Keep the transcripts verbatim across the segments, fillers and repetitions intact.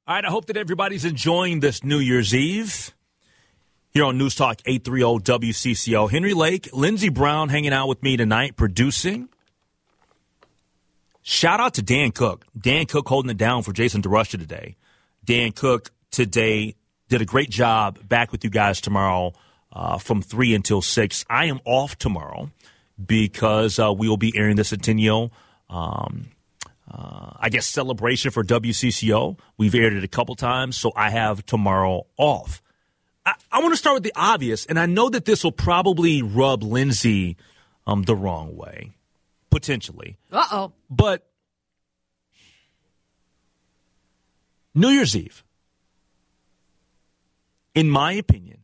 All right, I hope that everybody's enjoying this New Year's Eve here on News Talk eight thirty W C C O. Henry Lake, Lindsey Brown hanging out with me tonight, producing. Shout out to Dan Cook. Dan Cook holding it down for Jason DeRusha today. Dan Cook today did a great job. Back with you guys tomorrow uh, from three until six. I am off tomorrow because uh, we will be airing the Centennial um Uh, I guess celebration for W C C O. We've aired it a couple times, so I have tomorrow off. I, I want to start with the obvious, and I know that this will probably rub Lindsey um, the wrong way, potentially. Uh-oh. But New Year's Eve, in my opinion,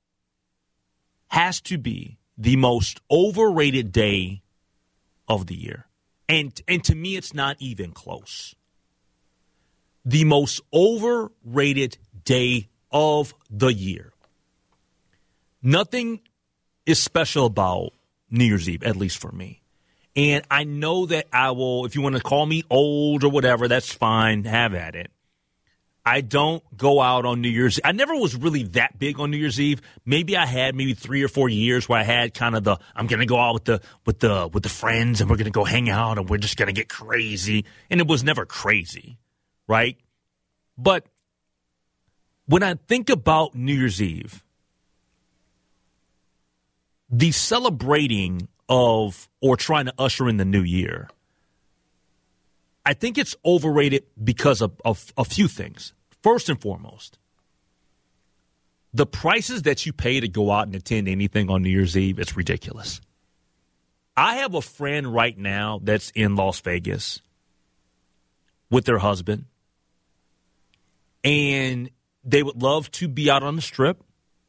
has to be the most overrated day of the year. And and to me, it's not even close. The most overrated day of the year. Nothing is special about New Year's Eve, at least for me. And I know that I will, if you want to call me old or whatever, that's fine. Have at it. I don't go out on New Year's. I never was really that big on New Year's Eve. Maybe I had maybe three or four years where I had kind of the I'm going to go out with the with the with the friends and we're going to go hang out and we're just going to get crazy. And it was never crazy, right? But when I think about New Year's Eve, the celebrating of or trying to usher in the new year, I think it's overrated because of, of a few things. First and foremost, the prices that you pay to go out and attend anything on New Year's Eve, it's ridiculous. I have a friend right now that's in Las Vegas with their husband, and they would love to be out on the Strip,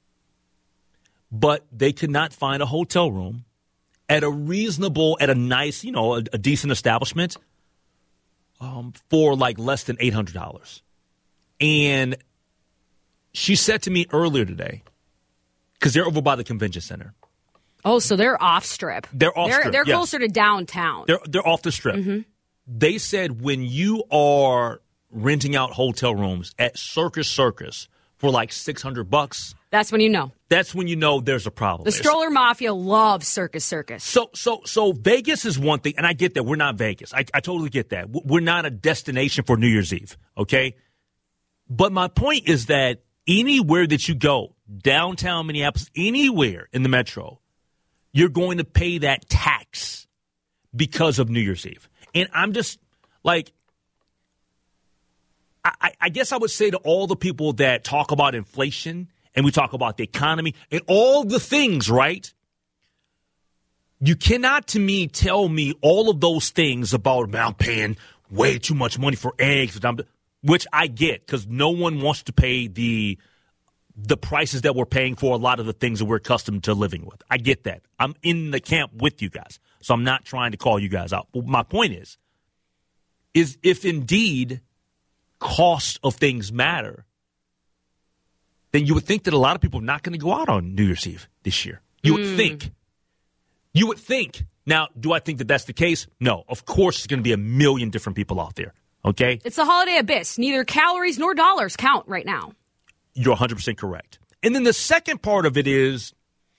but they could not find a hotel room at a reasonable, at a nice, you know, a, a decent establishment um, for like less than eight hundred dollars. And she said to me earlier today, because they're over by the convention center. Oh, so they're off strip. They're off they're, strip. They're yes. closer to downtown. They're they're off the Strip. Mm-hmm. They said when you are renting out hotel rooms at Circus Circus for like six hundred bucks, that's when you know. That's when you know there's a problem. The stroller mafia loves Circus Circus. So so so Vegas is one thing, and I get that. We're not Vegas. I, I totally get that. We're not a destination for New Year's Eve, okay? But my point is that anywhere that you go, downtown Minneapolis, anywhere in the metro, you're going to pay that tax because of New Year's Eve. And I'm just like, I, I guess I would say to all the people that talk about inflation and we talk about the economy and all the things, right? You cannot, to me, tell me all of those things about, man, I'm paying way too much money for eggs, which I get because no one wants to pay the the prices that we're paying for a lot of the things that we're accustomed to living with. I get that. I'm in the camp with you guys, so I'm not trying to call you guys out. But my point is, is if indeed cost of things matter, then you would think that a lot of people are not going to go out on New Year's Eve this year. You would mm. think. You would think. Now, do I think that that's the case? No. Of course, there's going to be a million different people out there. Okay? It's the holiday abyss. Neither calories nor dollars count right now. You're one hundred percent correct. And then the second part of it is,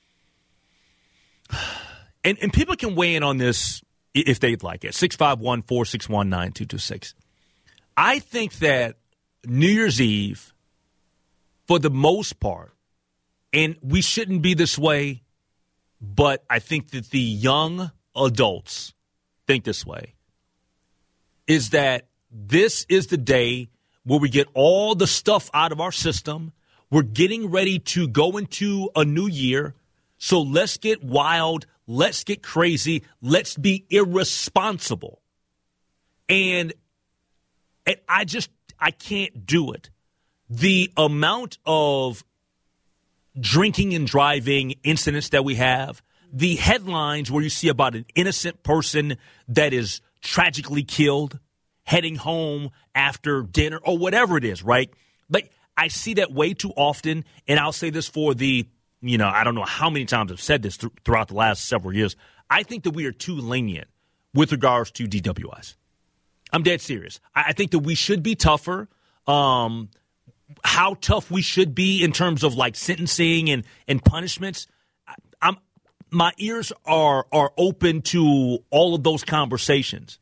and, and people can weigh in on this if they'd like it, six five one, four six one, nine two two six. I think that New Year's Eve, for the most part, and we shouldn't be this way, but I think that the young adults think this way, is that this is the day where we get all the stuff out of our system. We're getting ready to go into a new year. So let's get wild. Let's get crazy. Let's be irresponsible. And, and I just, I can't do it. The amount of drinking and driving incidents that we have, the headlines where you see about an innocent person that is tragically killed, heading home after dinner or whatever it is, right? Like, I see that way too often, and I'll say this for the, you know, I don't know how many times I've said this th- throughout the last several years. I think that we are too lenient with regards to D W Is. I'm dead serious. I, I think that we should be tougher. um, how tough we should be in terms of like sentencing and, and punishments. I, I'm my ears are are open to all of those conversations.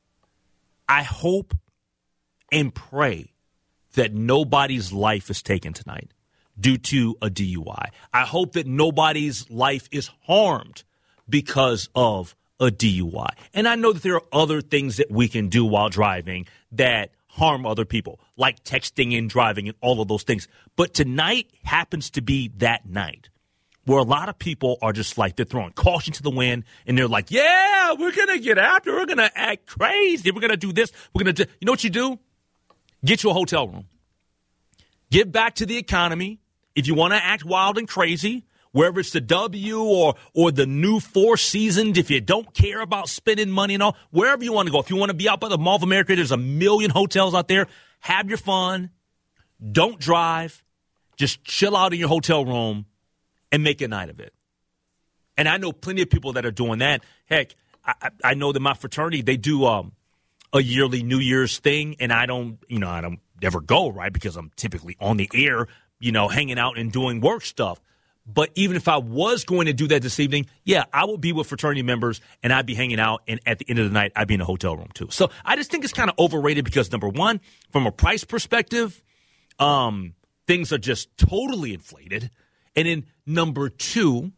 I hope and pray that nobody's life is taken tonight due to a D U I. I hope that nobody's life is harmed because of a D U I. And I know that there are other things that we can do while driving that harm other people, like texting and driving and all of those things. But tonight happens to be that night where a lot of people are just like, they're throwing caution to the wind, and they're like, yeah, we're going to get after, we're going to act crazy, we're going to do this, we're going to do. You know what you do? Get you a hotel room. Get back to the economy. If you want to act wild and crazy, wherever it's the W or or the new Four Seasons, if you don't care about spending money and all, wherever you want to go. If you want to be out by the Mall of America, there's a million hotels out there. Have your fun. Don't drive. Just chill out in your hotel room and make a night of it. And I know plenty of people that are doing that. Heck, I, I know that my fraternity, they do um, a yearly New Year's thing, and I don't, you know, I don't ever go, right, because I'm typically on the air, you know, hanging out and doing work stuff. But even if I was going to do that this evening, yeah, I would be with fraternity members, and I'd be hanging out, and at the end of the night, I'd be in a hotel room too. So I just think it's kind of overrated because, number one, from a price perspective, um, things are just totally inflated. And then number two,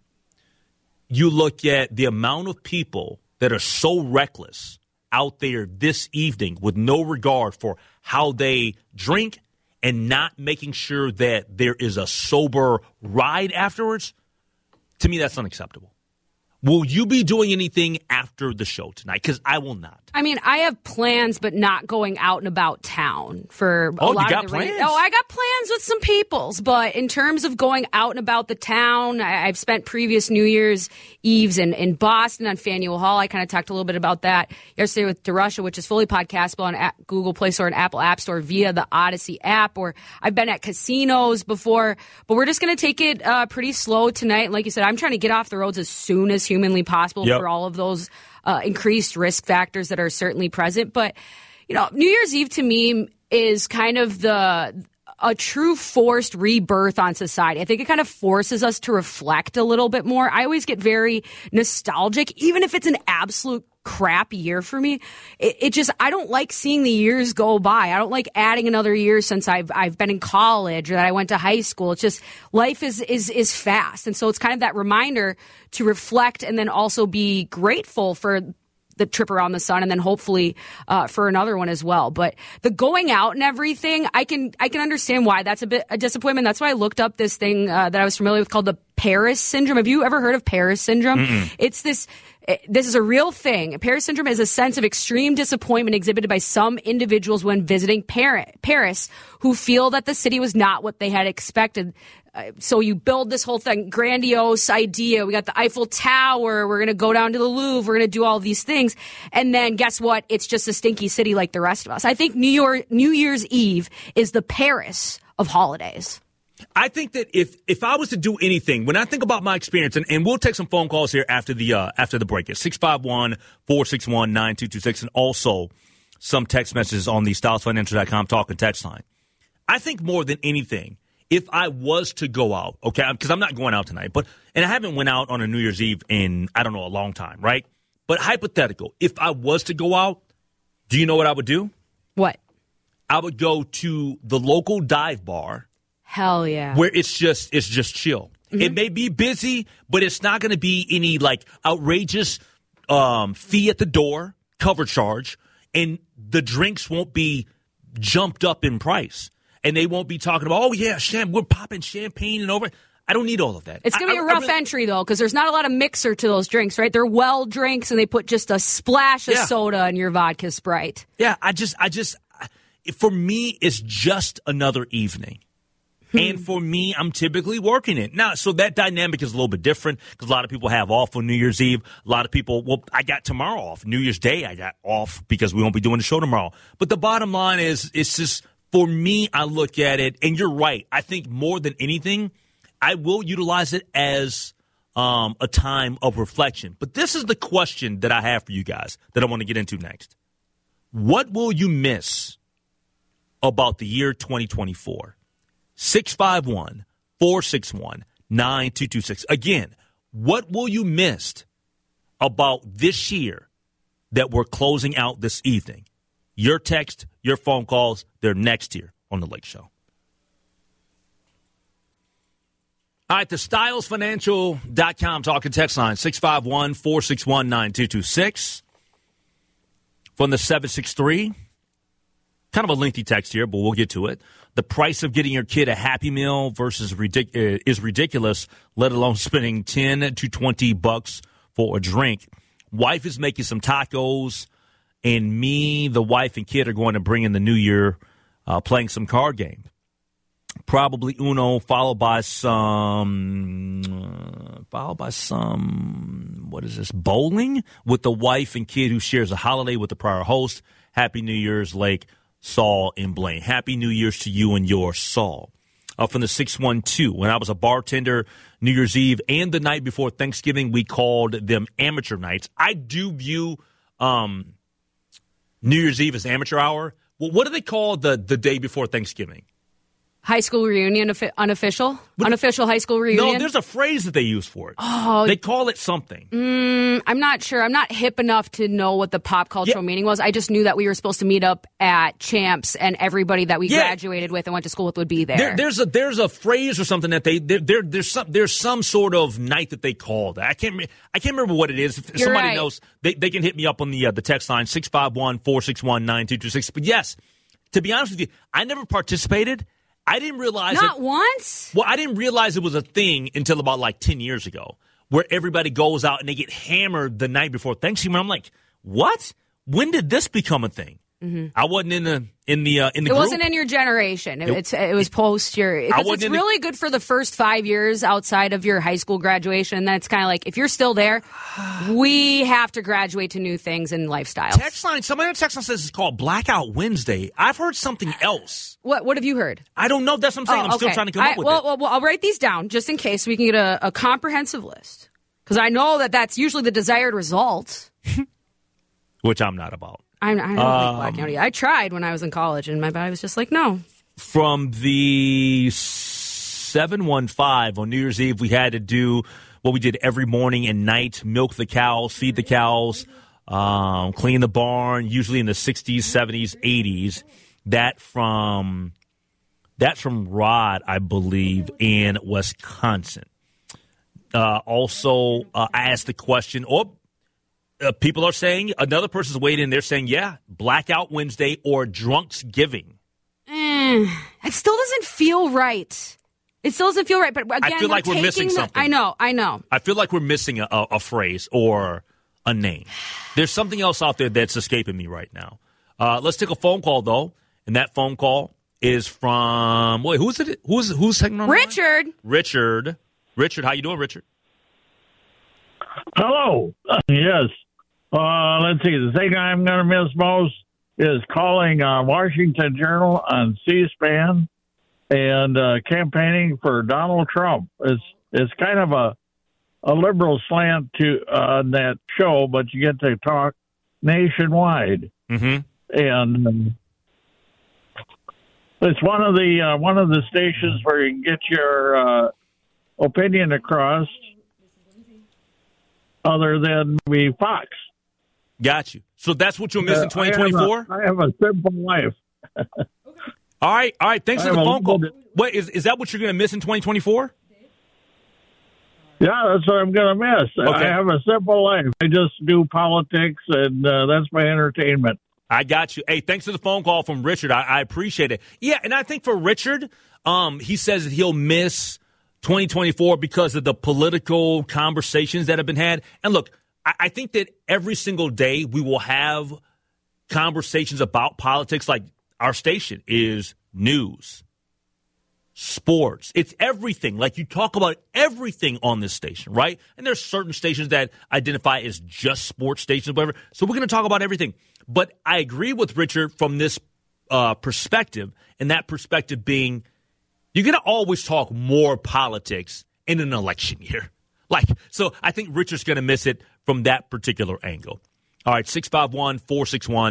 you look at the amount of people that are so reckless out there this evening with no regard for how they drink and not making sure that there is a sober ride afterwards. To me, that's unacceptable. Will you be doing anything after the show tonight? Because I will not. I mean, I have plans, but not going out and about town for a oh, lot you got of the plans? Re- oh, I got plans with some peoples, but in terms of going out and about the town, I- I've spent previous New Year's Eves in, in Boston on Faneuil Hall. I kind of talked a little bit about that yesterday with DeRusha, which is fully podcastable on a- Google Play Store and Apple App Store via the Odyssey app. Or I've been at casinos before, but we're just going to take it uh, pretty slow tonight. Like you said, I'm trying to get off the roads as soon as humanly possible yep. for all of those Uh, increased risk factors that are certainly present. But, you know, New Year's Eve to me is kind of the a true forced rebirth on society. I think it kind of forces us to reflect a little bit more. I always get very nostalgic, even if it's an absolute crap year for me. It, it just, I don't like seeing the years go by. I don't like adding another year since I've I've been in college or that I went to high school. It's just, life is is is fast. And so it's kind of that reminder to reflect and then also be grateful for the trip around the sun, and then hopefully uh, for another one as well. But the going out and everything, I can I can understand why that's a bit a disappointment. That's why I looked up this thing uh, that I was familiar with called the Paris syndrome. Have you ever heard of Paris syndrome? Mm-mm. It's this. This is a real thing. Paris syndrome is a sense of extreme disappointment exhibited by some individuals when visiting Paris who feel that the city was not what they had expected. Uh, so you build this whole thing, grandiose idea. We got the Eiffel Tower. We're going to go down to the Louvre. We're going to do all these things. And then guess what? It's just a stinky city like the rest of us. I think New York, New Year's Eve is the Paris of holidays. I think that if if I was to do anything, when I think about my experience, and, and we'll take some phone calls here after the uh, after the break. It's six five one, four six one, nine two two six, and also some text messages on the styles financial dot com talk and text line. I think more than anything, if I was to go out, okay, because I'm not going out tonight, but and I haven't went out on a New Year's Eve in, I don't know, a long time, right? But hypothetical, if I was to go out, do you know what I would do? What? I would go to the local dive bar. Hell yeah. Where it's just it's just chill. Mm-hmm. It may be busy, but it's not going to be any like outrageous um, fee at the door, cover charge, and the drinks won't be jumped up in price. And they won't be talking about, oh, yeah, sham, we're popping champagne and over. I don't need all of that. It's going to be I, a rough really, entry, though, because there's not a lot of mixer to those drinks, right? They're well drinks, and they put just a splash of yeah. soda in your vodka Sprite. Yeah, I just, I just, for me, it's just another evening. And for me, I'm typically working it. Now, so that dynamic is a little bit different because a lot of people have off on New Year's Eve. A lot of people, well, I got tomorrow off. New Year's Day, I got off because we won't be doing the show tomorrow. But the bottom line is, it's just, for me, I look at it, and you're right. I think more than anything, I will utilize it as um, a time of reflection. But this is the question that I have for you guys that I want to get into next. What will you miss about the year twenty twenty-four. six five one, four six one, nine two two six. Again, what will you miss about this year that we're closing out this evening? Your text, your phone calls, they're next here on The Lake Show. All right, the styles financial dot com talking text line, six five one, four six one, nine two two six. From the seven six three, kind of a lengthy text here, but we'll get to it. The price of getting your kid a Happy Meal versus ridic- uh, is ridiculous, let alone spending ten to twenty bucks for a drink. Wife is making some tacos, and me, the wife, and kid are going to bring in the new year uh, playing some card game. Probably Uno, followed by some, uh, followed by some, what is this, bowling with the wife and kid who shares a holiday with the prior host. Happy New Year's, Lake, Saul, and Blaine. Happy New Year's to you and yours, Saul. Uh, from the six one two, when I was a bartender, New Year's Eve and the night before Thanksgiving, we called them amateur nights. I do view um, New Year's Eve as amateur hour. Well, what do they call the, the day before Thanksgiving? High school reunion, unofficial? But, unofficial high school reunion? No, there's a phrase that they use for it. Oh, they call it something. Mm, I'm not sure. I'm not hip enough to know what the pop cultural yeah. meaning was. I just knew that we were supposed to meet up at Champs, and everybody that we yeah. graduated with and went to school with would be there. there there's a there's a phrase or something that they there, there there's some there's some sort of night that they call that. I can't I can't remember what it is. If You're somebody right. knows, they they can hit me up on the uh, the text line six five one, four six one, nine two two six. But yes, to be honest with you, I never participated. I didn't realize Not it, once? Well, I didn't realize it was a thing until about like ten years ago, where everybody goes out and they get hammered the night before Thanksgiving. I'm like, what? When did this become a thing? Mm-hmm. I wasn't in the in the uh, in the. It group. wasn't in your generation. It, it, it's it was post your. It's, it's really the, good for the first five years outside of your high school graduation. And then it's kind of like if you're still there, we have to graduate to new things and lifestyles. Text line. Somebody on text line says it's called Blackout Wednesday. I've heard something else. What What have you heard? I don't know. That's what I'm saying. Oh, I'm okay. still trying to come I, up with well, it. Well, well, I'll write these down just in case we can get a, a comprehensive list because I know that that's usually the desired result. Which I'm not about. I, I don't um, like Blackout. I tried when I was in college, and my body was just like, no. From the seven one five on New Year's Eve, we had to do what we did every morning and night, milk the cows, feed the cows, um, clean the barn, usually in the sixties, seventies, eighties. That from, that's from Rod, I believe, in Wisconsin. Uh, also, uh, I asked the question, oh, Uh, people are saying, another person's weighed in, they're saying, yeah, Blackout Wednesday or Drunksgiving. Mm, it still doesn't feel right. It still doesn't feel right. But again, I feel like we're, we're missing the, something. I know, I know. I feel like we're missing a, a, a phrase or a name. There's something else out there that's escaping me right now. Uh, let's take a phone call, though. And that phone call is from, wait, who's it? Who's, who's hanging on? Richard. Richard. Richard, how you doing, Richard? Hello. Uh, yes. Uh, let's see. The thing I'm going to miss most is calling uh, Washington Journal on C-SPAN and uh, campaigning for Donald Trump. It's it's kind of a a liberal slant to uh, that show, but you get to talk nationwide, mm-hmm. and um, it's one of the uh, one of the stations where you can get your uh, opinion across, other than maybe Fox. Got you. So that's what you'll miss uh, in twenty twenty-four? I have a, I have a simple life. all right. All right. Thanks I for the phone call. Bit... Wait, is, is that what you're going to miss in twenty twenty-four? Yeah, that's what I'm going to miss. Okay. I have a simple life. I just do politics, and uh, that's my entertainment. I got you. Hey, thanks for the phone call from Richard. I, I appreciate it. Yeah, and I think for Richard, um, he says that he'll miss twenty twenty-four because of the political conversations that have been had. And look, I think that every single day we will have conversations about politics. Like our station is news, sports. It's everything. Like you talk about everything on this station, right? And there's certain stations that identify as just sports stations, whatever. So we're going to talk about everything. But I agree with Richard from this uh, perspective, and that perspective being you're going to always talk more politics in an election year. Like, so I think Richard's going to miss it from that particular angle. All right, six five one, four six one,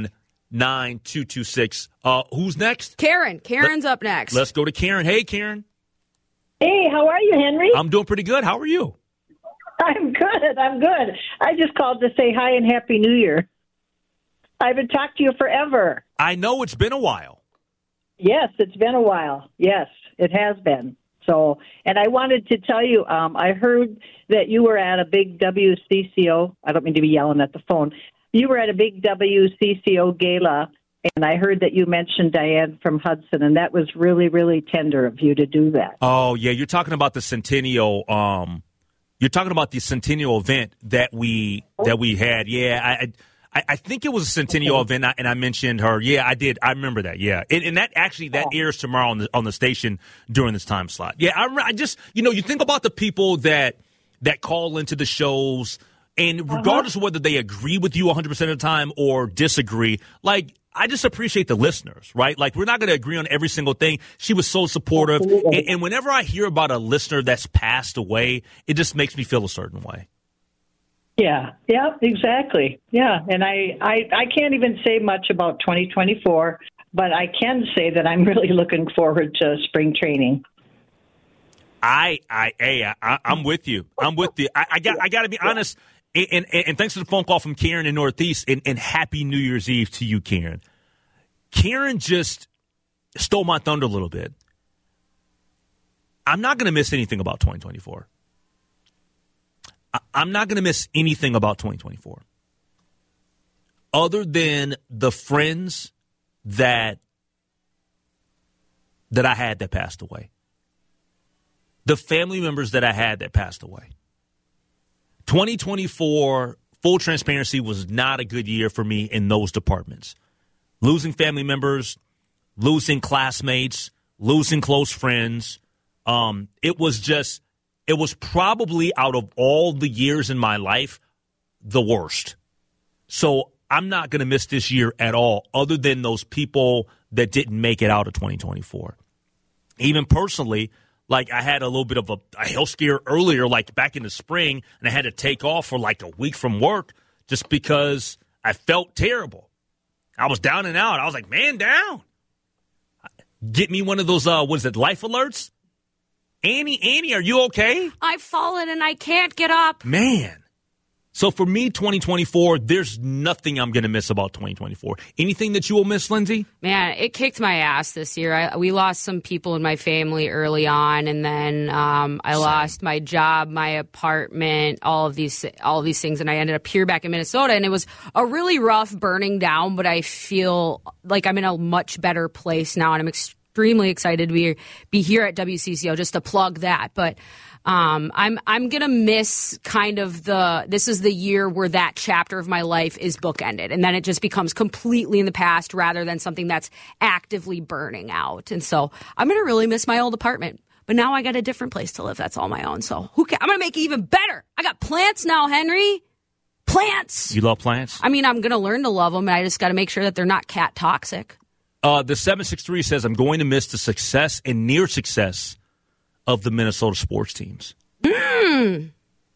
nine two two six. Uh, who's next? Karen. Karen's Let, up next. Let's go to Karen. Hey, Karen. Hey, how are you, Henry? I'm doing pretty good. How are you? I'm good. I'm good. I just called to say hi and Happy New Year. I haven't talked to you forever. I know it's been a while. Yes, it's been a while. Yes, it has been. So, and I wanted to tell you, um, I heard that you were at a big W C C O. I don't mean to be yelling at the phone. You were at a big W C C O gala, and I heard that you mentioned Diane from Hudson, and that was really, really tender of you to do that. Oh, yeah, you're talking about the Centennial. Um, you're talking about the Centennial event that we that we had. Yeah, I. I, I think it was a Centennial event, and I mentioned her. Yeah, I did. I remember that. Yeah, and, and that actually that airs tomorrow on the on the station during this time slot. Yeah, I, I just you know you think about the people that that call into the shows, and regardless uh-huh. of whether they agree with you one hundred percent of the time or disagree, like I just appreciate the listeners, right? Like we're not going to agree on every single thing. She was so supportive, and, and whenever I hear about a listener that's passed away, it just makes me feel a certain way. Yeah, yeah, exactly. Yeah, and I, I, I can't even say much about twenty twenty-four, but I can say that I'm really looking forward to spring training. I, I, hey, I, I'm with you. I'm with you. I, I got, I got to be honest. And, and, and thanks for the phone call from Karen in Northeast. And, and happy New Year's Eve to you, Karen. Karen just stole my thunder a little bit. I'm not going to miss anything about twenty twenty-four. I'm not going to miss anything about twenty twenty-four other than the friends that that I had that passed away, the family members that I had that passed away. twenty twenty-four, full transparency, was not a good year for me in those departments. Losing family members, losing classmates, losing close friends. Um, it was just... It was probably, out of all the years in my life, the worst. So I'm not going to miss this year at all, other than those people that didn't make it out of twenty twenty-four. Even personally, like I had a little bit of a, a health scare earlier, like back in the spring, and I had to take off for like a week from work just because I felt terrible. I was down and out. I was like, man, down. Get me one of those, uh, what is it, life alerts? Annie, Annie, are you okay? I've fallen and I can't get up. Man. So for me, twenty twenty-four, there's nothing I'm going to miss about twenty twenty-four. Anything that you will miss, Lindsay? Man, it kicked my ass this year. I, we lost some people in my family early on, and then um, I Same. lost my job, my apartment, all of these all of these things, and I ended up here back in Minnesota, and it was a really rough burning down, but I feel like I'm in a much better place now, and I'm extremely Extremely excited to be be here at W C C O, just to plug that. But um, I'm I'm gonna miss kind of the this is the year where that chapter of my life is bookended, and then it just becomes completely in the past rather than something that's actively burning out. And so I'm gonna really miss my old apartment. But now I got a different place to live that's all my own. So who can, I'm gonna make it even better. I got plants now, Henry. Plants. You love plants? I mean, I'm gonna learn to love them, and I just got to make sure that they're not cat toxic. Uh, the seven six three says, I'm going to miss the success and near success of the Minnesota sports teams. Mm.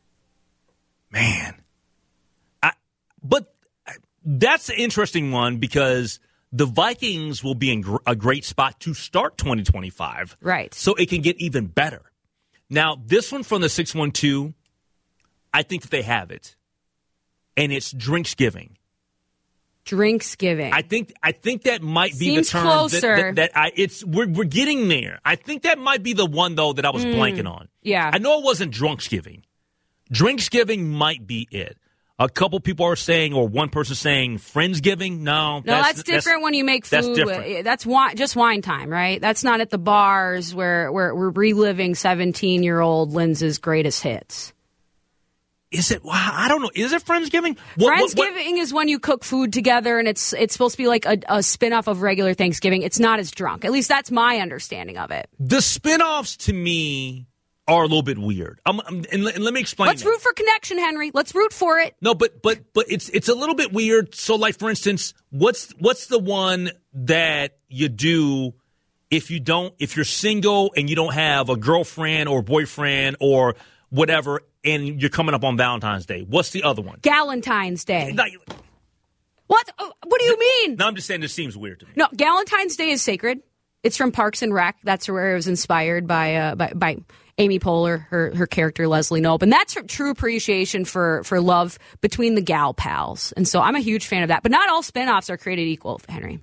Man. I, but that's an interesting one because the Vikings will be in gr- a great spot to start twenty twenty-five. Right. So it can get even better. Now, this one from the six one two, I think that they have it. And it's Drinksgiving. Drinksgiving. I think I think that might be Seems the term closer. that, that, that I it's we're we're getting there. I think that might be the one though that I was mm, blanking on. Yeah. I know it wasn't Drunksgiving. Drinksgiving might be it. A couple people are saying, or one person saying, Friendsgiving. No, no, that's, that's different that's, when you make food. That's different. That's wine, just wine time, right? That's not at the bars where, where we're reliving seventeen-year-old Lindsay's greatest hits. Is it? Wow, I don't know. Is it Friendsgiving? What, Friendsgiving what, what? is when you cook food together, and it's it's supposed to be like a, a spin-off of regular Thanksgiving. It's not as drunk. At least that's my understanding of it. The spin-offs, to me, are a little bit weird. I'm, I'm, and, and let me explain Let's that. root for connection, Henry. Let's root for it. No, but but but it's it's a little bit weird. So, like, for instance, what's what's the one that you do if you don't if you're single and you don't have a girlfriend or boyfriend or whatever, and you're coming up on Valentine's Day? What's the other one? Galentine's Day. What? Oh, what do you mean? No, I'm just saying this seems weird to me. No, Galentine's Day is sacred. It's from Parks and Rec. That's where it was inspired by uh, by, by Amy Poehler, her her character Leslie Knope, and that's her true appreciation for for love between the gal pals. And so I'm a huge fan of that. But not all spinoffs are created equal, Henry.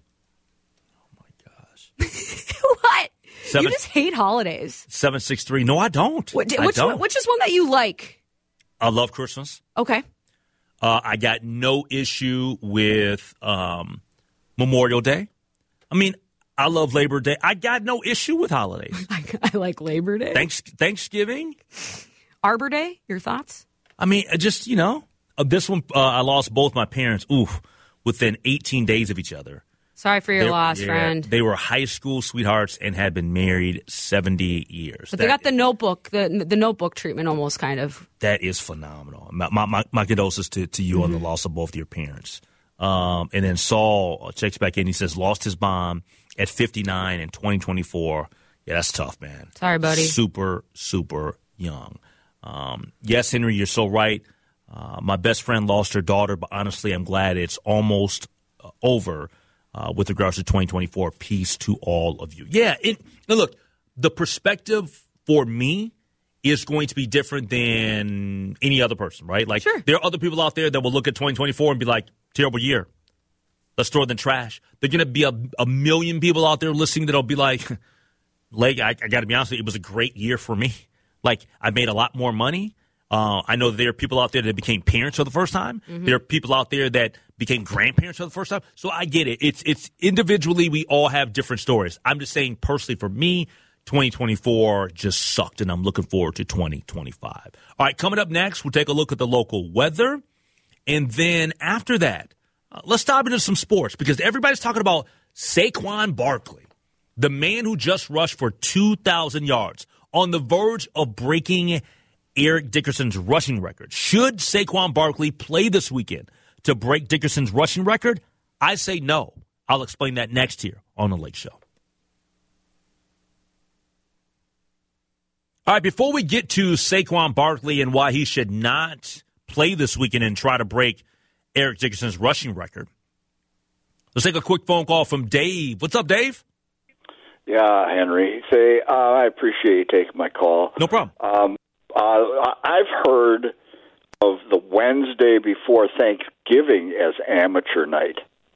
Oh my gosh! What? Seven, you just hate holidays. Seven six three. No, I don't. What, I which don't. One, which is one that you like? I love Christmas. Okay. Uh, I got no issue with um, Memorial Day. I mean, I love Labor Day. I got no issue with holidays. I, I like Labor Day. Thanks, Thanksgiving. Arbor Day, your thoughts? I mean, just, you know, uh, this one, uh, I lost both my parents, oof, within eighteen days of each other. Sorry for your They're, loss, yeah, friend. They were high school sweethearts and had been married seventy years. But that, they got the notebook, the the notebook treatment almost kind of. That is phenomenal. My my, my, my condolences to, to you mm-hmm. on the loss of both your parents. Um, and then Saul checks back in. He says, lost his mom at fifty-nine in twenty twenty-four. Yeah, that's tough, man. Sorry, buddy. Super, super young. Um, yes, Henry, you're so right. Uh, my best friend lost her daughter, but honestly, I'm glad it's almost uh, over. Uh, with regards to twenty twenty-four, peace to all of you. Yeah, it, now look, the perspective for me is going to be different than any other person, right? Like, sure. There are other people out there that will look at twenty twenty-four and be like, terrible year. Let's throw it in the trash. There are going to be a, a million people out there listening that'll be like, like I, I got to be honest with you, it was a great year for me. Like, I made a lot more money. Uh, I know that there are people out there that became parents for the first time. Mm-hmm. There are people out there that became grandparents for the first time. So I get it. It's it's individually, we all have different stories. I'm just saying personally for me, twenty twenty-four just sucked, and I'm looking forward to twenty twenty-five. All right, coming up next, we'll take a look at the local weather. And then after that, uh, let's dive into some sports because everybody's talking about Saquon Barkley, the man who just rushed for two thousand yards, on the verge of breaking Eric Dickerson's rushing record. Should Saquon Barkley play this weekend to break Dickerson's rushing record? I say no. I'll explain that next here on The Lake Show. All right, before we get to Saquon Barkley and why he should not play this weekend and try to break Eric Dickerson's rushing record, let's take a quick phone call from Dave. What's up, Dave? Yeah, Henry. Say, uh, I appreciate you taking my call. No problem. Um, Uh, I've heard of the Wednesday before Thanksgiving as amateur night.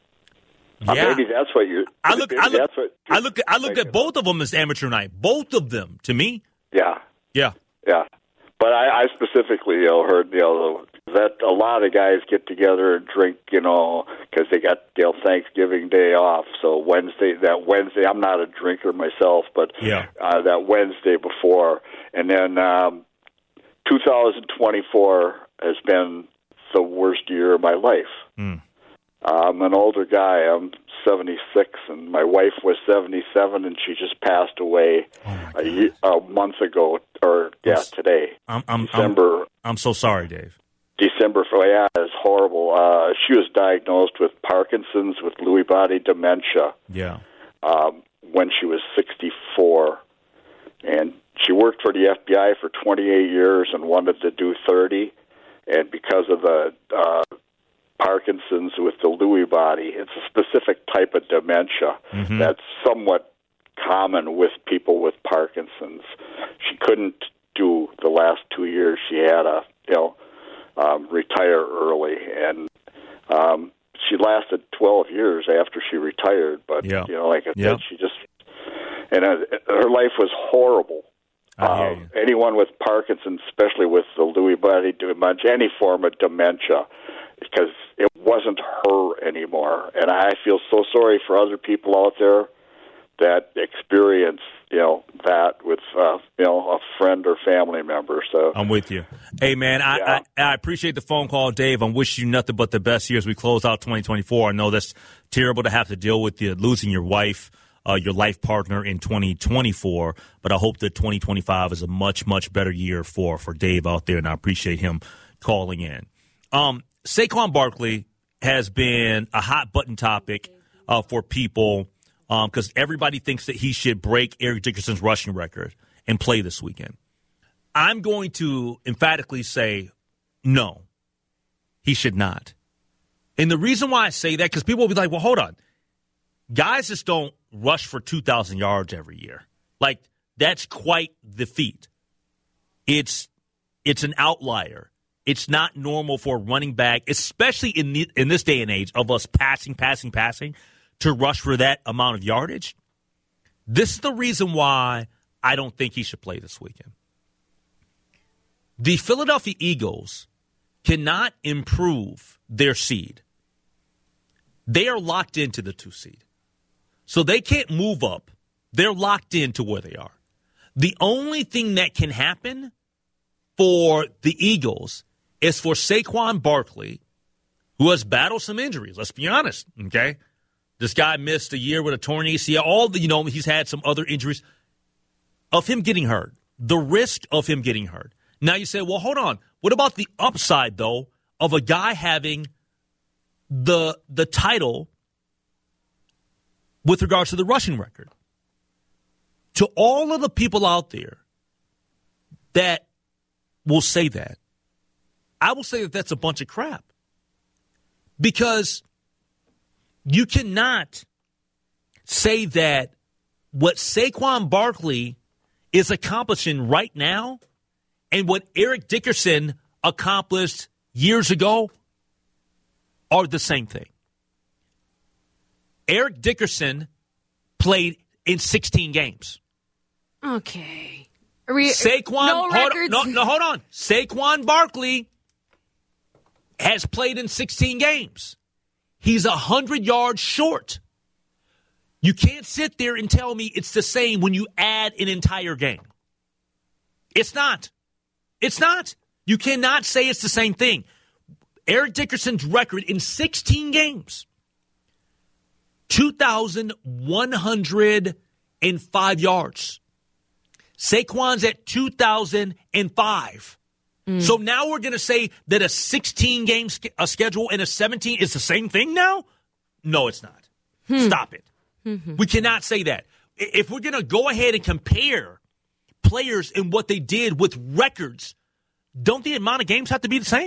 Yeah. Uh, maybe that's what you. I look. I look. That's what I look. I look at both of them as amateur night. Both of them to me. Yeah. Yeah. Yeah. But I, I specifically, you know, heard you know that a lot of guys get together and drink, you know, because they got you know Thanksgiving Day off. So Wednesday, that Wednesday, I'm not a drinker myself, but yeah. uh, that Wednesday before, and then. Um, two thousand twenty-four has been the worst year of my life. Mm. I'm an older guy. I'm seventy-six, and my wife was seventy-seven, and she just passed away oh a, year, a month ago, or, yeah, today. I'm, I'm, December. I'm, I'm so sorry, Dave. December, yeah, it's horrible. Uh, she was diagnosed with Parkinson's, with Lewy body dementia. Yeah. Um, when she was sixty-four, and she worked for the F B I for twenty-eight years and wanted to do thirty, and because of the uh, Parkinson's with the Lewy body, it's a specific type of dementia mm-hmm. that's somewhat common with people with Parkinson's. She couldn't do the last two years. She had to, you know, um, retire early, and um, she lasted twelve years after she retired. But yeah. you know, like I said, yeah. she just and uh, her life was horrible. Uh, anyone with Parkinson's, especially with the Lewy body dementia, any form of dementia, because it wasn't her anymore. And I feel so sorry for other people out there that experience, you know, that with, uh, you know, a friend or family member. So I'm with you. Hey, man, I, yeah. I, I appreciate the phone call, Dave. I'm wishing you nothing but the best here as we close out twenty twenty-four. I know that's terrible to have to deal with you losing your wife. Uh, your life partner in twenty twenty-four, but I hope that twenty twenty-five is a much, much better year for, for Dave out there, and I appreciate him calling in. Um, Saquon Barkley has been a hot-button topic uh, for people because um, everybody thinks that he should break Eric Dickerson's rushing record and play this weekend. I'm going to emphatically say no, he should not. And the reason why I say that, because people will be like, well, hold on. Guys just don't rush for two thousand yards every year. Like, that's quite the feat. It's it's an outlier. It's not normal for a running back, especially in the, in this day and age of us passing, passing, passing, to rush for that amount of yardage. This is the reason why I don't think he should play this weekend. The Philadelphia Eagles cannot improve their seed. They are locked into the two seed. So they can't move up. They're locked into where they are. The only thing that can happen for the Eagles is for Saquon Barkley, who has battled some injuries. Let's be honest, okay? This guy missed a year with a torn A C L. All the, you know, he's had some other injuries. Of him getting hurt, the risk of him getting hurt. Now you say, well, hold on. What about the upside, though, of a guy having the the title with regards to the rushing record? To all of the people out there that will say that, I will say that that's a bunch of crap. Because you cannot say that what Saquon Barkley is accomplishing right now and what Eric Dickerson accomplished years ago are the same thing. Eric Dickerson played in sixteen games. Okay. Are we, Saquon, no hold records? on, no, no, hold on. Saquon Barkley has played in sixteen games. He's one hundred yards short. You can't sit there and tell me it's the same when you add an entire game. It's not. It's not. You cannot say it's the same thing. Eric Dickerson's record in sixteen games, two thousand one hundred five yards. Saquon's at two thousand five. Mm. So now we're going to say that a sixteen-game sk- a schedule and a seventeen is the same thing now? No, it's not. Hmm. Stop it. Mm-hmm. We cannot say that. If we're going to go ahead and compare players and what they did with records, don't the amount of games have to be the same?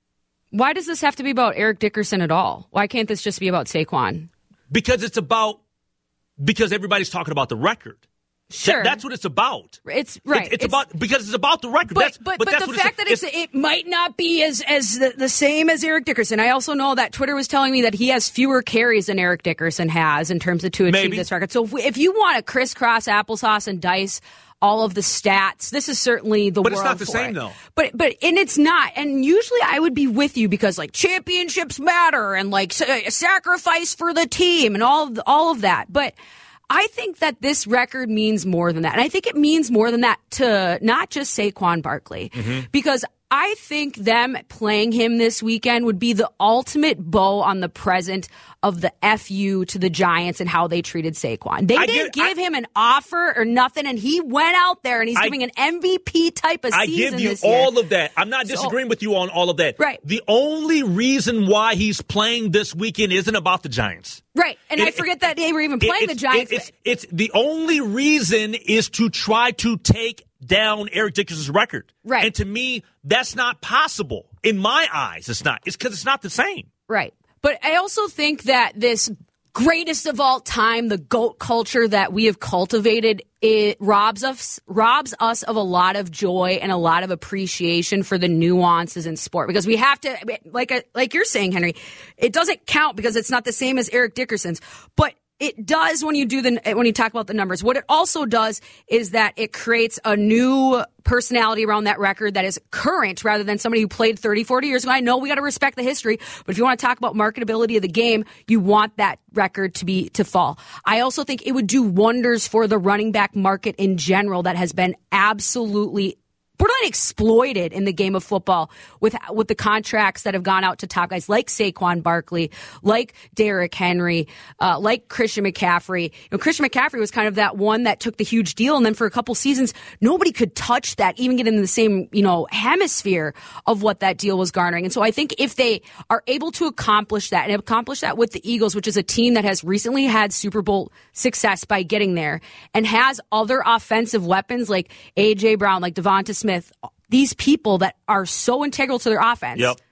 Why does this have to be about Eric Dickerson at all? Why can't this just be about Saquon? Because it's about – because everybody's talking about the record. Sure. That, that's what it's about. It's right. It's, it's, it's about because it's about the record. But that's, but, but, but that's the what fact it's, that it's, it might not be as as the, the same as Eric Dickerson. I also know that Twitter was telling me that he has fewer carries than Eric Dickerson has in terms of to achieve Maybe. this record. So if, we, if you want to crisscross applesauce and dice all of the stats, this is certainly the but world. But it's not the for same it. though. But but and it's not. And usually I would be with you because like championships matter and like sacrifice for the team and all of the, all of that. But I think that this record means more than that. And I think it means more than that to not just Saquon Barkley. Mm-hmm. Because I think them playing him this weekend would be the ultimate bow on the present of the F U to the Giants and how they treated Saquon. They I didn't give, give I, him an offer or nothing, and he went out there and he's I, giving an M V P type of I season give you this year. all of that. I'm not disagreeing so, with you on all of that. Right. The only reason why he's playing this weekend isn't about the Giants. Right, and it, I forget it, that they were even playing it, the Giants. It, it's, it's the only reason is to try to take down Eric Dickerson's record. Right. And to me, that's not possible. In my eyes, it's not. It's because it's not the same. Right. But I also think that this greatest of all time, the GOAT culture that we have cultivated, it robs us robs us of a lot of joy and a lot of appreciation for the nuances in sport. Because we have to, like like you're saying, Henry, it doesn't count because it's not the same as Eric Dickerson's. But it does when you do the when you talk about the numbers. What it also does is that it creates a new personality around that record that is current rather than somebody who played thirty, forty years ago. I know we got to respect the history, but if you want to talk about marketability of the game, you want that record to be to fall. I also think it would do wonders for the running back market in general that has been absolutely borderline exploited in the game of football with with the contracts that have gone out to top guys like Saquon Barkley, like Derrick Henry, uh, like Christian McCaffrey. You know, Christian McCaffrey was kind of that one that took the huge deal, and then for a couple seasons, nobody could touch that, even get in the same, you know, hemisphere of what that deal was garnering. And so I think if they are able to accomplish that and accomplish that with the Eagles, which is a team that has recently had Super Bowl success by getting there and has other offensive weapons like A J Brown, like Devonta Smith, these people that are so integral to their offense. Yep.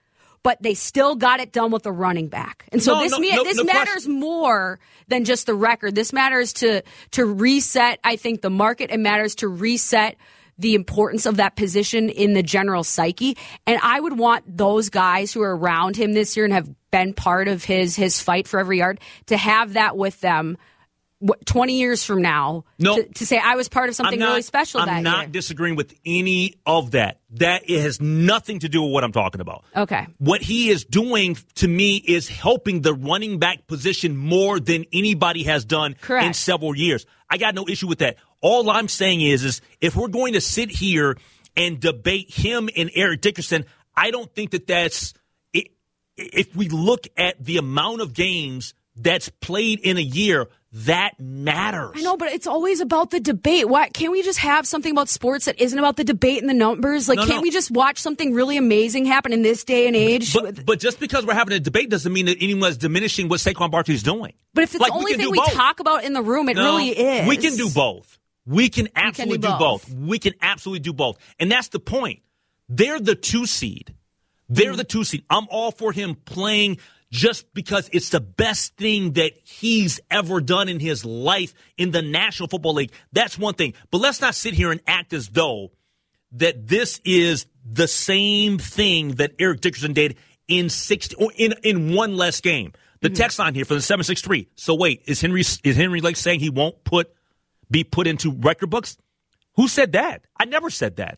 but they still got it done with a running back. And so no, this no, me- no, this no matters question. more than just the record. This matters to to reset, I think, the market. It matters to reset the importance of that position in the general psyche. And I would want those guys who are around him this year and have been part of his his fight for every yard to have that with them twenty years from now, no, to, to say I was part of something not, really special I'm that year. I'm not disagreeing with any of that. That it has nothing to do with what I'm talking about. Okay. What he is doing to me is helping the running back position more than anybody has done Correct. in several years. I got no issue with that. All I'm saying is, is if we're going to sit here and debate him and Eric Dickerson, I don't think that that's it, if we look at the amount of games that's played in a year, that matters. I know, but it's always about the debate. Why can't we just have something about sports that isn't about the debate and the numbers? Like, no, can't no. we just watch something really amazing happen in this day and age? But, but just because we're having a debate doesn't mean that anyone's diminishing what Saquon Barkley's doing. But if it's like, the only we thing we we talk about in the room, it no, really is. We can do both. We can absolutely do do, both. both. We can absolutely do both. And that's the point. They're the two seed. They're mm-hmm. the two seed. I'm all for him playing just because it's the best thing that he's ever done in his life in the National Football League. That's one thing. But let's not sit here and act as though that this is the same thing that Eric Dickerson did in sixty or in, in one less game. The mm-hmm. text line here for the seven six three. So wait, is Henry is Henry Lake saying he won't put be put into record books? Who said that? I never said that.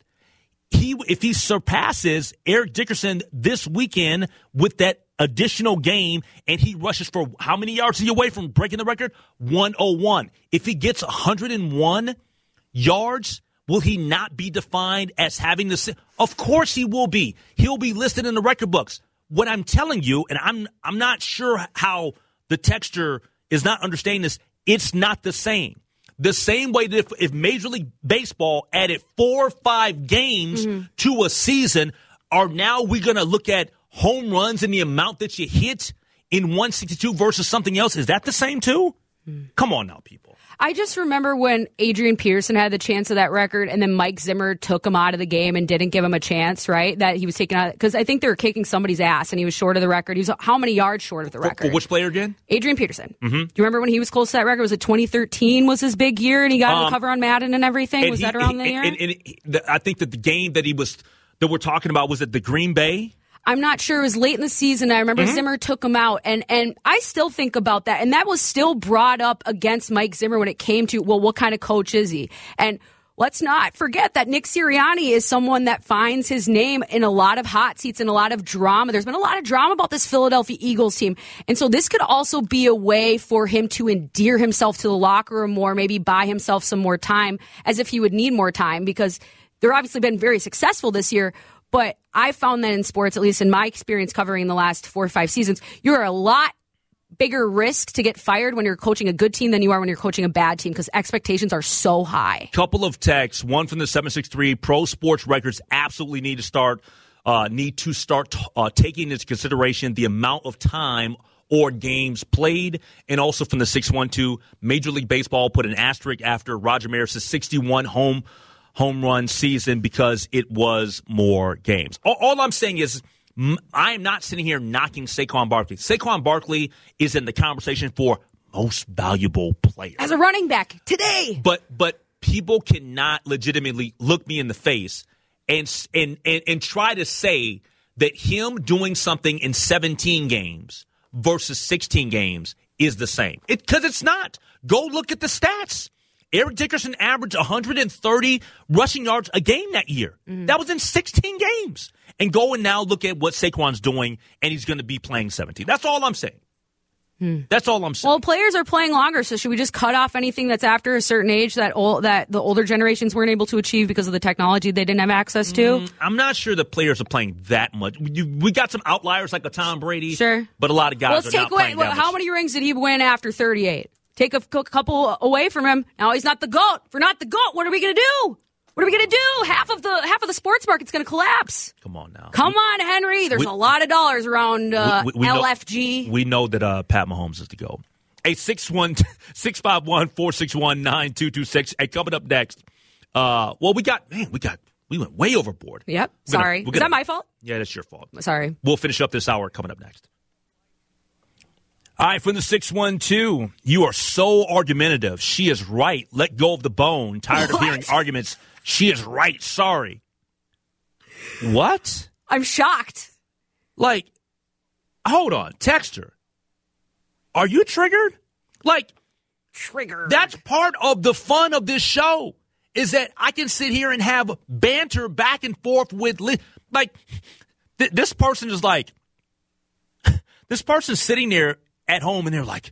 He if he surpasses Eric Dickerson this weekend with that additional game, and he rushes for how many yards is he away from breaking the record? one oh one. If he gets one hundred one yards, will he not be defined as having the? Of course he will be. He'll be listed in the record books. What I'm telling you, and I'm I'm not sure how the texter is not understanding this, it's not the same. The same way that if, if Major League Baseball added four or five games mm-hmm. to a season, are now we going to look at home runs and the amount that you hit in one sixty-two versus something else? Is that the same too? Mm. Come on now, people. I just remember when Adrian Peterson had the chance of that record, and then Mike Zimmer took him out of the game and didn't give him a chance, right? That he was taken out because I think they were kicking somebody's ass, and he was short of the record. He was how many yards short of the record? For, for which player again? Adrian Peterson. Mm-hmm. Do you remember when he was close to that record? Was it twenty thirteen was his big year, and he got um, the cover on Madden and everything? And was he, that around he, the year? And, and, and the, I think that the game that he was that we're talking about was at the Green Bay. I'm not sure. It was late in the season. I remember mm-hmm. Zimmer took him out, and and I still think about that. And that was still brought up against Mike Zimmer when it came to, well, what kind of coach is he? And let's not forget that Nick Sirianni is someone that finds his name in a lot of hot seats and a lot of drama. There's been a lot of drama about this Philadelphia Eagles team. And so this could also be a way for him to endear himself to the locker room more, maybe buy himself some more time, as if he would need more time, because they're obviously been very successful this year. But I found that in sports, at least in my experience covering the last four or five seasons, you're a lot bigger risk to get fired when you're coaching a good team than you are when you're coaching a bad team, because expectations are so high. Couple of texts, one from the seven six three. Pro Sports Records absolutely need to start uh, need to start uh, taking into consideration the amount of time or games played, and also from the six one two. Major League Baseball put an asterisk after Roger Maris' sixty-one home. home run season because it was more games. All, all I'm saying is I am not sitting here knocking Saquon Barkley. Saquon Barkley is in the conversation for most valuable player. As a running back today. But but people cannot legitimately look me in the face and and and, and try to say that him doing something in seventeen games versus sixteen games is the same. It, 'cause it's not. Go look at the stats. Eric Dickerson averaged one hundred thirty rushing yards a game that year. Mm-hmm. That was in sixteen games. And go and now look at what Saquon's doing, and he's going to be playing seventeen. That's all I'm saying. Hmm. That's all I'm saying. Well, players are playing longer, so should we just cut off anything that's after a certain age that old, that the older generations weren't able to achieve because of the technology they didn't have access to? Mm, I'm not sure the players are playing that much. You, we got some outliers like a Tom Brady. Sure. But a lot of guys well, let's are take not away, playing well, that how much. many rings did he win after thirty-eight? Take a couple away from him. Now he's not the GOAT. If we're not the GOAT, what are we going to do? What are we going to do? Half of the half of the sports market's going to collapse. Come on now. Come we, on, Henry. There's we, a lot of dollars around uh, we, we L F G. Know, we know that uh, Pat Mahomes is the GOAT. Hey, six one six five one four six one nine two two six. Hey, coming up next. Uh, well, we got man, we got We went way overboard. Yep. We're gonna- Sorry. we're Is gonna- that my fault? Yeah, that's your fault. Sorry. We'll finish up this hour coming up next. All right, from the six one two, you are so argumentative. She is right. Let go of the bone. Tired of What? hearing arguments. She is right. Sorry. What? I'm shocked. Like, hold on. Text her. Are you triggered? Like, Triggered. that's part of the fun of this show, is that I can sit here and have banter back and forth with, li- like, th- this person is like, this person's sitting there at home and they're like,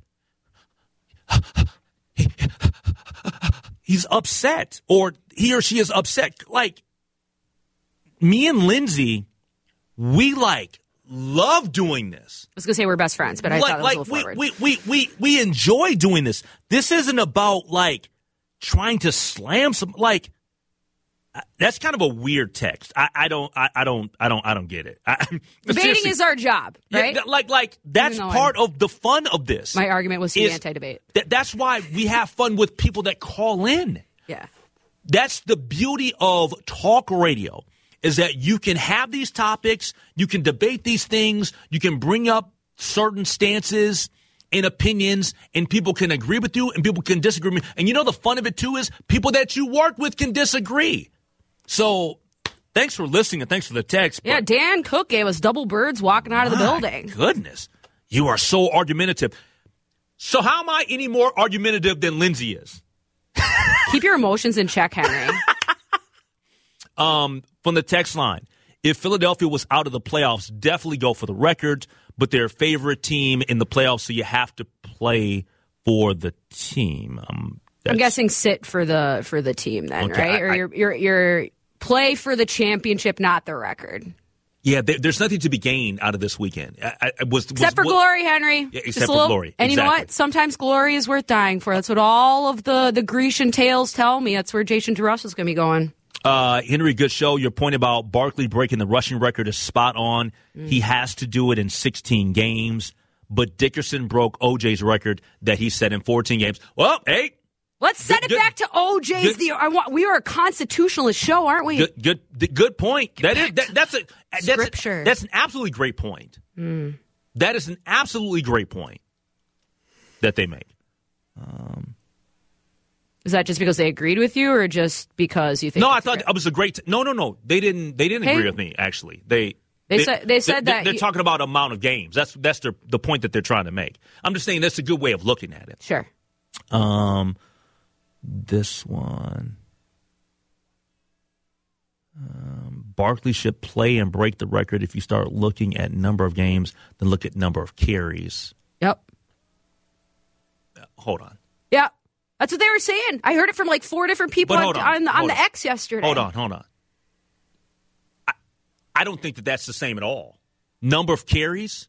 he's upset, or he or she is upset. Like, me and Lindsay, we like love doing this. I was going to say we're best friends, but I like, thought it was like a little we, forward. we, we, we, we enjoy doing this. This isn't about like trying to slam some, like, that's kind of a weird text. I, I don't, I, I don't, I don't, I don't get it. I, Debating seriously. is our job, right? Yeah, like, like that's Even though part I'm- of the fun of this. My argument was to is be anti-debate. That, that's why we have fun with people that call in. Yeah. That's the beauty of talk radio, is that you can have these topics, you can debate these things, you can bring up certain stances and opinions, and people can agree with you and people can disagree with you. And you know the fun of it too is people that you work with can disagree. So thanks for listening and thanks for the text. Yeah, but Dan Cook gave us double birds walking out of the my building. Goodness, you are so argumentative. So how am I any more argumentative than Lindsay is? Keep your emotions in check, Henry. Um, from the text line, if Philadelphia was out of the playoffs, definitely go for the record, but they're a favorite team in the playoffs, so you have to play for the team. Um, I'm guessing sit for the for the team then, Okay, right? I- or I- you're, you're you're play for the championship, not the record. Yeah, there, there's nothing to be gained out of this weekend. I, I, was, Except was, for glory, Henry. Yeah, except Just a for little- glory. And you know Exactly. what? Sometimes glory is worth dying for. That's what all of the, the Grecian tales tell me. That's where Jason DeRussell is going to be going. Uh, Henry, good show. Your point about Barkley breaking the rushing record is spot on. Mm. He has to do it in sixteen games, but Dickerson broke O J's record that he set in fourteen games. Well, hey. Let's set Good- it good- back to O J's. good- The I want. We are a constitutionalist show, aren't we? Good, good, good point. That is that, that's a that's Scripture. a, that's an absolutely great point. Mm. That is an absolutely great point that they make. Um, Is that just because they agreed with you, or just because you think? no, I it's thought great? it was a great. T- no, no, no. They didn't. They didn't Hey. agree with me. Actually, they. They said- they said that they're you- talking about amount of games. That's that's their, the point that they're trying to make. I'm just saying that's a good way of looking at it. Sure. Um, this one. Um, Barkley should play and break the record if you start looking at number of games, then look at number of carries. Yep. Uh, hold on. Yeah. That's what they were saying. I heard it from like four different people But on, hold on, on, on hold the on. X yesterday. Hold on, hold on. I, I don't think that that's the same at all. Number of carries?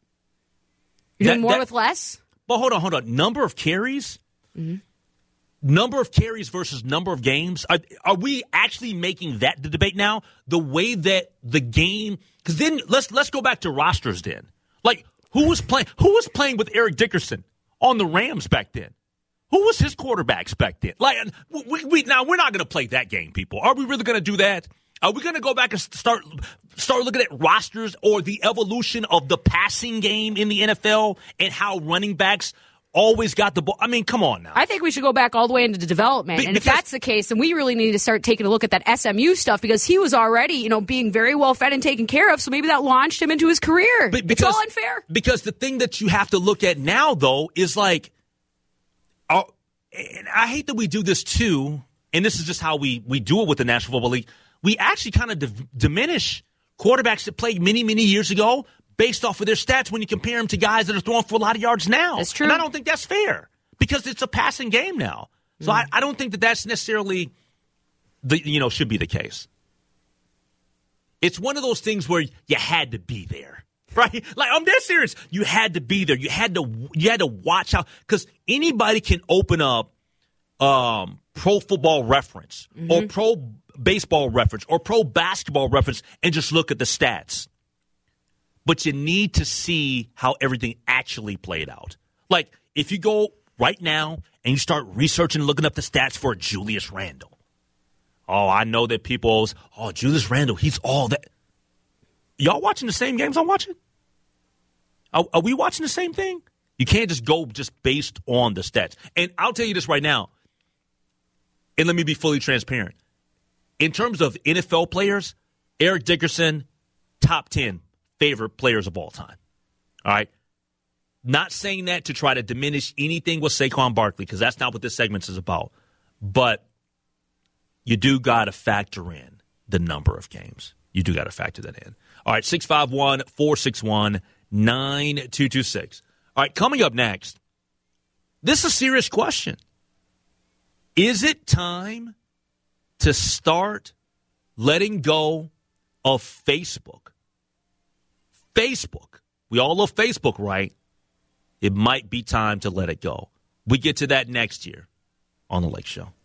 You're doing That- more that- with less? Well, hold on, hold on. Number of carries? Mm-hmm. Number of carries versus number of games? Are, are we actually making that the debate now? The way that the game, because then let's let's go back to rosters. Then, like who was playing? Who was playing with Eric Dickerson on the Rams back then? Who was his quarterbacks back then? Like we, we now we're not going to play that game, people. Are we really going to do that? Are we going to go back and start start looking at rosters or the evolution of the passing game in the N F L and how running backs always got the ball? I mean, come on now. I think we should go back all the way into the development. Be- and if because- that's the case, then we really need to start taking a look at that S M U stuff because he was already, you know, being very well fed and taken care of. So maybe that launched him into his career. But It's all unfair. Because the thing that you have to look at now, though, is like, uh, and I hate that we do this too, and this is just how we, we do it with the National Football League. We actually kind of d- diminish quarterbacks that played many, many years ago based off of their stats when you compare them to guys that are throwing for a lot of yards now. That's true. And I don't think that's fair because it's a passing game now. So Mm. I, I don't think that that's necessarily, the you know, should be the case. It's one of those things where you had to be there, right? Like, I'm dead serious. You had to be there. You had to you had to watch out because anybody can open up um, Pro Football Reference mm-hmm. or Pro Baseball Reference or Pro Basketball Reference and just look at the stats. But you need to see how everything actually played out. Like, if you go right now and you start researching and looking up the stats for Julius Randle, Oh, I know that people always, oh, Julius Randle, he's all that. Y'all watching the same games I'm watching? Are, are we watching the same thing? You can't just go just based on the stats. And I'll tell you this right now, and let me be fully transparent. In terms of N F L players, Eric Dickerson, top ten favorite players of all time. All right? Not saying that to try to diminish anything with Saquon Barkley, because that's not what this segment is about. But you do got to factor in the number of games. You do got to factor that in. All right, six five one, four six one, nine two two six. All right, coming up next, this is a serious question. Is it time to start letting go of Facebook? Facebook. We all love Facebook, right? It might be time to let it go. We get to that next year on The Lake Show.